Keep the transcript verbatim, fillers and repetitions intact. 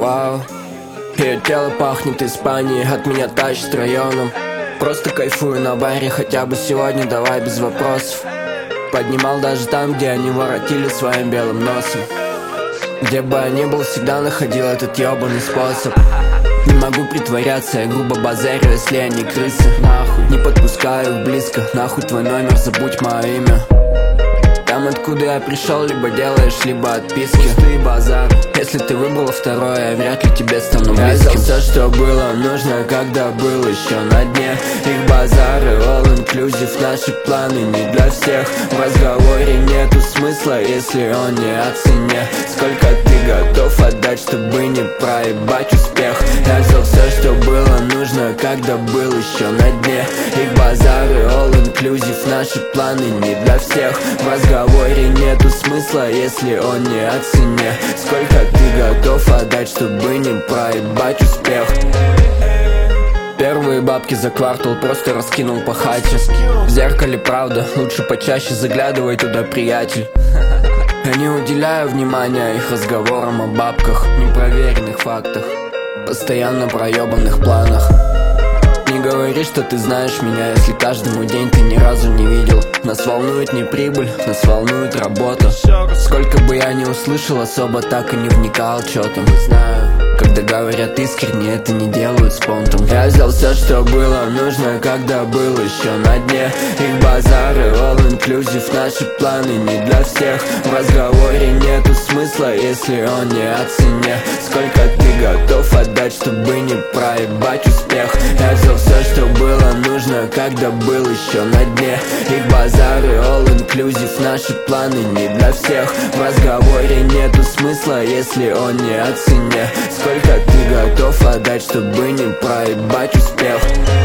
Вау. Ее тело пахнет Испанией, от меня тащит районом. Просто кайфую на баре, хотя бы сегодня давай без вопросов. Поднимал даже там, где они воротили своим белым носом. Где бы я ни был, всегда находил этот ебаный способ. Не могу притворяться, я грубо базарю, если они крысы. Нахуй, не подпускаю их близко. Нахуй твой номер, забудь мое имя. Там, откуда я пришел, либо делаешь, либо отписки. Ты базар. Если ты выбрал второе, я вряд ли тебе стану близким. Я взял все, что было нужно, когда был еще на дне. Их базары, all inclusive, наши планы не для всех. В разговоре нету смысла, если он не о цене. Сколько ты готов отдать, чтобы не проебать успех? Я взял все, что было нужно, когда был еще на дне. Их базары, all inclusive, наши планы не для всех. В разговоре нету смысла, если он не о цене. Сколько ты готов отдать, чтобы не проебать успех? Первые бабки за квартал просто раскинул по хате. В зеркале правда, лучше почаще заглядывай туда, приятель. Я не уделяю внимания их разговорам о бабках, непроверенных фактах, постоянно проебанных планах. Не говори, что ты знаешь меня, если каждый мой день ты ни разу не видел. Нас волнует не прибыль, нас волнует работа. Сколько бы я ни услышал, особо так и не вникал, чё там. Знаю, когда говорят искренне, это не делают спонтом. Я взял все, что было нужно, когда был еще на дне. Их базары, all inclusive, наши планы не для всех. В разговоре нету смысла, если он не о цене. Сколько ты готов отдать, чтобы не проебать успех? Я взял все, что было нужно, когда был еще на дне. Их базары, all inclusive, наши планы не для всех. В разговоре нету смысла, если он не о цене. Сколько ты готов отдать, чтобы не проебать успех?